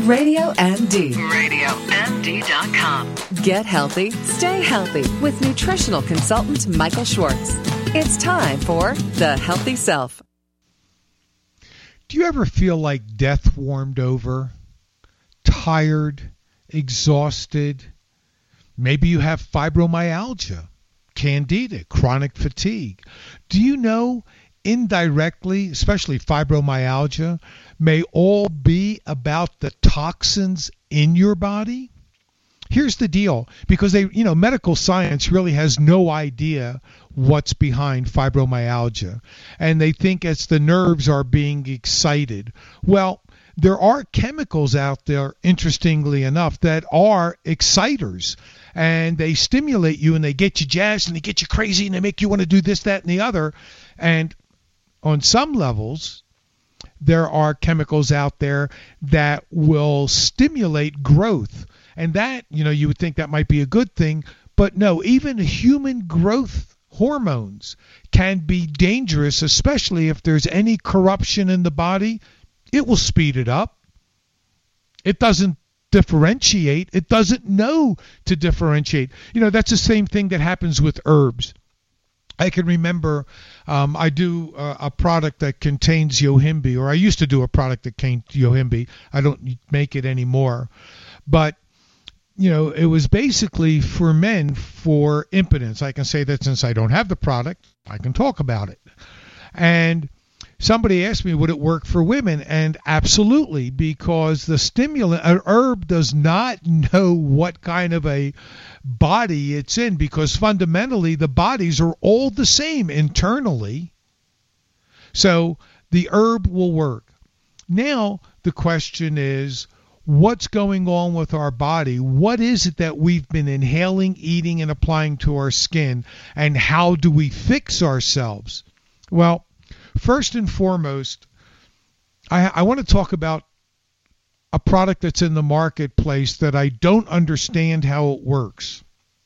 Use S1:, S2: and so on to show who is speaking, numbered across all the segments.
S1: RadioMD.
S2: RadioMD.com.
S1: Get healthy, stay healthy with nutritional consultant Michael Schwartz. It's time for The Healthy Self.
S3: Do you ever feel like death warmed over? Tired, exhausted? Maybe you have fibromyalgia, candida, chronic fatigue. Do you know indirectly, especially fibromyalgia, may all be about the toxins in your body? Here's the deal, because medical science really has no idea what's behind fibromyalgia, and they think it's the nerves are being excited. Well, there are chemicals out there, interestingly enough, that are exciters, and they stimulate you and they get you jazzed and they get you crazy and they make you want to do this, that, and the other. And on some levels, there are chemicals out there that will stimulate growth. And that, you would think that might be a good thing, but no, even human growth hormones can be dangerous, especially if there's any corruption in the body. It will speed it up. It doesn't differentiate. It doesn't know to differentiate. That's the same thing that happens with herbs. I can remember I do a product that contains Yohimbe, or I used to do a product that contained Yohimbe. I don't make it anymore. But, it was basically for men for impotence. I can say that since I don't have the product, I can talk about it. And somebody asked me, would it work for women? And absolutely, because the stimulant, an herb does not know what kind of a body it's in, because fundamentally the bodies are all the same internally. So the herb will work. Now the question is, what's going on with our body? What is it that we've been inhaling, eating, and applying to our skin? And how do we fix ourselves? Well, first and foremost, I want to talk about a product that's in the marketplace that I don't understand how it works.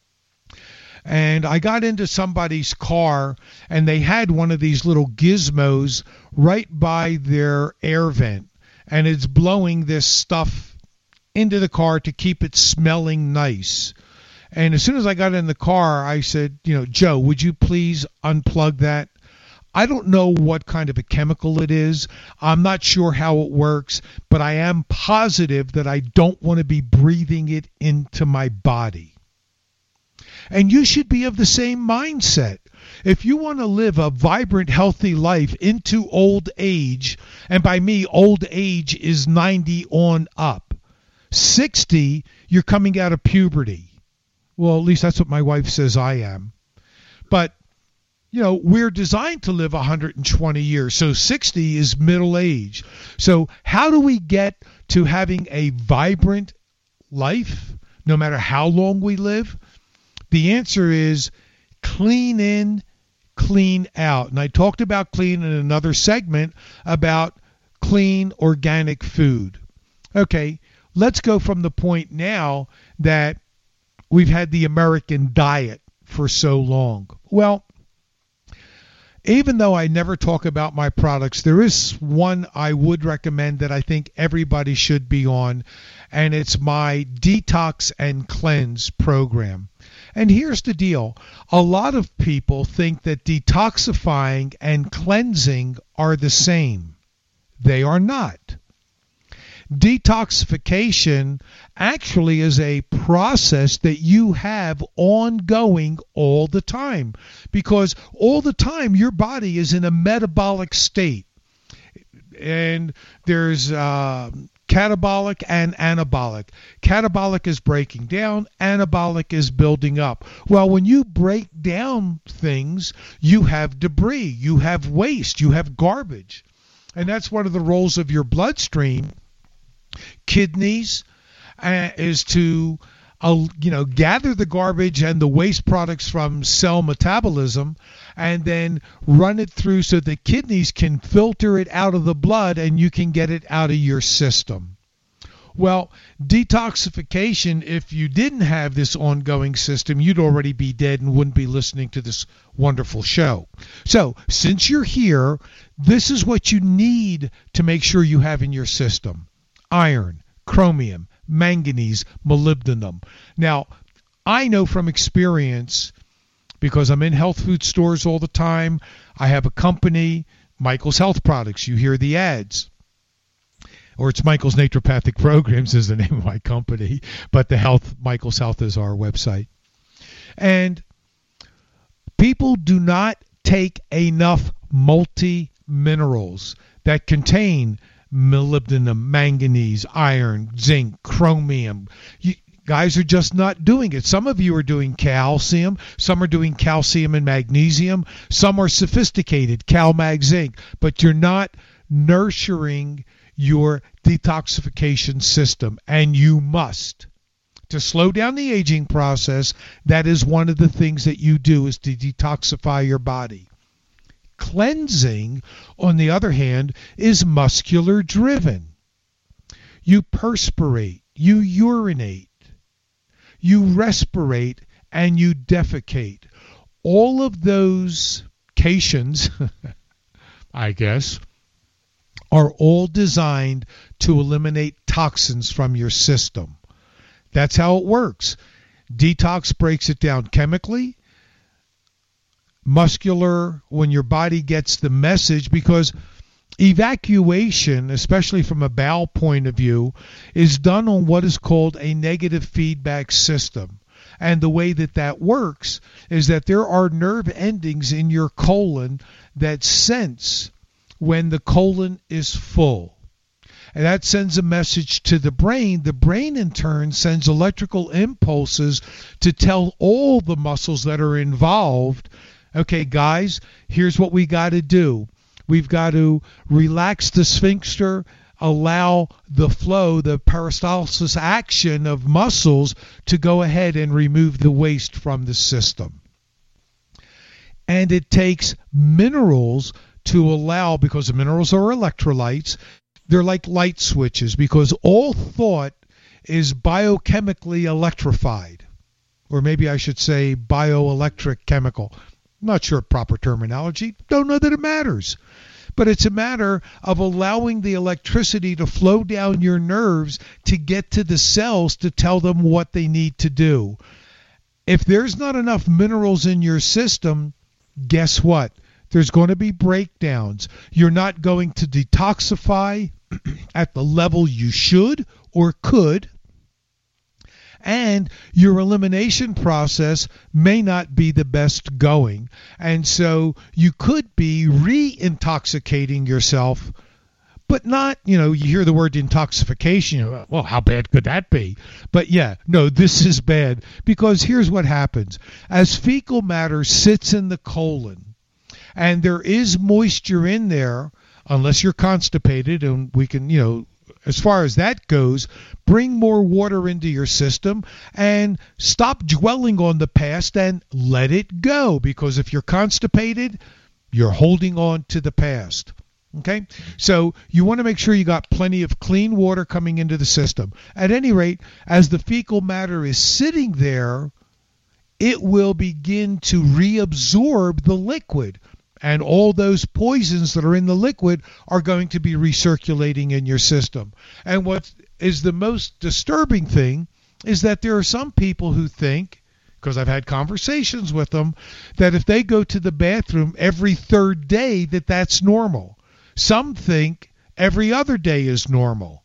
S3: And I got into somebody's car, and they had one of these little gizmos right by their air vent, and it's blowing this stuff into the car to keep it smelling nice. And as soon as I got in the car, I said, Joe, would you please unplug that? I don't know what kind of a chemical it is. I'm not sure how it works, but I am positive that I don't want to be breathing it into my body. And you should be of the same mindset. If you want to live a vibrant, healthy life into old age, and by me, old age is 90 on up. 60, you're coming out of puberty. Well, at least that's what my wife says I am. But we're designed to live 120 years. So 60 is middle age. So how do we get to having a vibrant life, no matter how long we live? The answer is clean in, clean out. And I talked about clean in another segment about clean organic food. Okay, let's go from the point now that we've had the American diet for so long. Well, even though I never talk about my products, there is one I would recommend that I think everybody should be on, and it's my Detox and Cleanse program. And here's the deal. A lot of people think that detoxifying and cleansing are the same. They are not. Detoxification actually is a process that you have ongoing all the time, because all the time your body is in a metabolic state, and there's catabolic and anabolic. Catabolic is breaking down, anabolic is building up. Well, when you break down things, you have debris, you have waste, you have garbage, and that's one of the roles of your bloodstream. Kidneys is to gather the garbage and the waste products from cell metabolism and then run it through so the kidneys can filter it out of the blood and you can get it out of your system. Well, detoxification, if you didn't have this ongoing system, you'd already be dead and wouldn't be listening to this wonderful show. So, since you're here, this is what you need to make sure you have in your system. Iron, chromium, manganese, molybdenum. Now, I know from experience, because I'm in health food stores all the time, I have a company, Michael's Health Products. You hear the ads. Or it's Michael's Naturopathic Programs is the name of my company, but Michael's Health is our website. And people do not take enough multi-minerals that contain molybdenum, manganese, iron, zinc, chromium. Guys are just not doing it. Some of you are doing calcium. Some are doing calcium and magnesium. Some are sophisticated, CalMag zinc. But you're not nurturing your detoxification system. And you must. To slow down the aging process, that is one of the things that you do, is to detoxify your body. Cleansing, on the other hand, is muscular driven. You perspirate, you urinate, you respirate, and you defecate. All of those cations, I guess, are all designed to eliminate toxins from your system. That's how it works. Detox breaks it down chemically, muscular, when your body gets the message, because evacuation, especially from a bowel point of view, is done on what is called a negative feedback system. And the way that works is that there are nerve endings in your colon that sense when the colon is full. And that sends a message to the brain. The brain, in turn, sends electrical impulses to tell all the muscles that are involved, okay, guys, here's what we got to do. We've got to relax the sphincter, allow the flow, the peristalsis action of muscles to go ahead and remove the waste from the system. And it takes minerals to allow, because the minerals are electrolytes, they're like light switches, because all thought is biochemically electrified. Or maybe I should say bioelectric chemical. I'm not sure of proper terminology. Don't know that it matters. But it's a matter of allowing the electricity to flow down your nerves to get to the cells to tell them what they need to do. If there's not enough minerals in your system, guess what? There's going to be breakdowns. You're not going to detoxify at the level you should or could. And your elimination process may not be the best going. And so you could be re-intoxicating yourself, but not, you hear the word intoxication, well, how bad could that be? But yeah, no, this is bad, because here's what happens. As fecal matter sits in the colon, and there is moisture in there, unless you're constipated, and we can, as far as that goes, bring more water into your system and stop dwelling on the past and let it go. Because if you're constipated, you're holding on to the past. Okay? So you want to make sure you got plenty of clean water coming into the system. At any rate, as the fecal matter is sitting there, it will begin to reabsorb the liquid. And all those poisons that are in the liquid are going to be recirculating in your system. And what is the most disturbing thing is that there are some people who think, because I've had conversations with them, that if they go to the bathroom every third day, that's normal. Some think every other day is normal.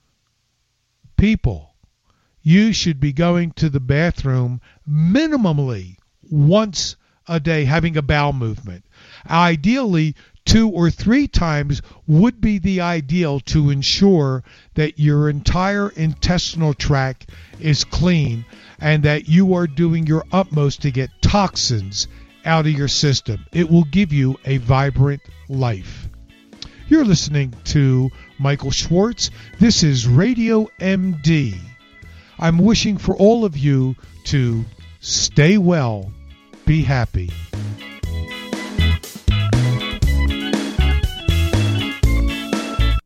S3: People, you should be going to the bathroom minimally once a day, having a bowel movement. Ideally, 2 or 3 times would be the ideal to ensure that your entire intestinal tract is clean and that you are doing your utmost to get toxins out of your system. It will give you a vibrant life. You're listening to Michael Schwartz. This is Radio MD. I'm wishing for all of you to stay well, be happy.